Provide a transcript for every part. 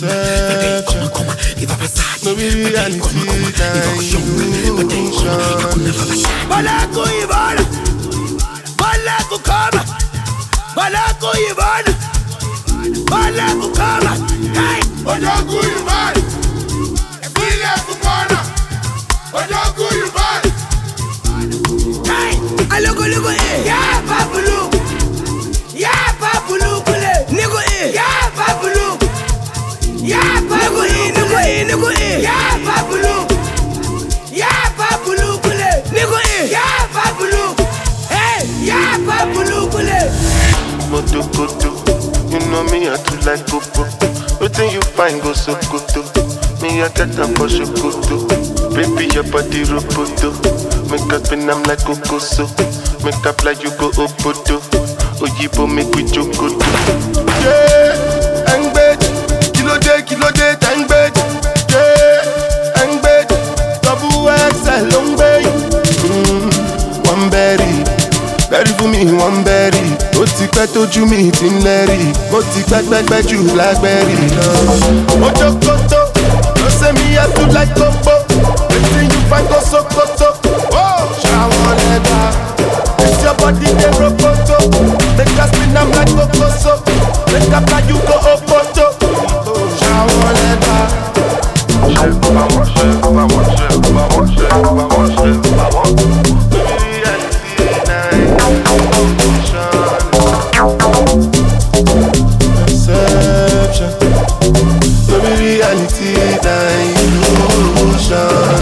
Perception. No reality. Balaku Ivana, Balaku Kama, Balaku Ivana, Balaku Kama, hey, Balaku Ivana, Balaku Kama, Balaku Ivana, hey, Alogo Lugo yeah, Babulu, yeah, Babulu, Nigo yeah, Babulu, yeah, Babulu, Nigo yeah, Babulu, yeah, Babulu, Nigo yeah, Babulu, hey, yeah, Babulu, Moto koto, you know me I too like popo. Wetin you find go so koto, me I get am for shokoto. Baby your body roboto, make up spin am like kokoso. Make up like you go obodo, oyibo make we jokoto. Yeah, angbed, kilo day, tangbed. Yeah, angbed, double XL long bay. One berry. Berry for me, one berry. Ó ti pẹ́ tójú mi ti ń lẹ́rì. Mo ti pẹ́ jù blackberry lọ. Ojo koto, ló ṣe mi yẹ tún like gbogbo. Wetin you find go sokoto. Ṣàwọn lẹ́gbà. This your body dey rokoto. Make us spin am like kokoso. Make up like you go opoto. Ṣàwọn lẹ́gbà. Perception, no be reality, na illusion.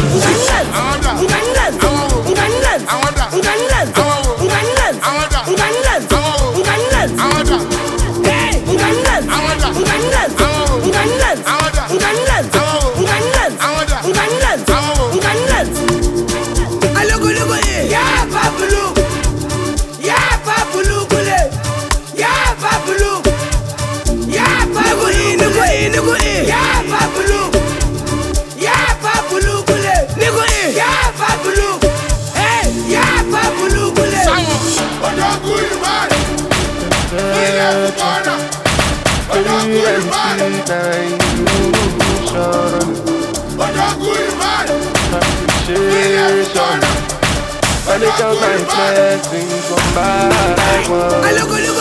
I look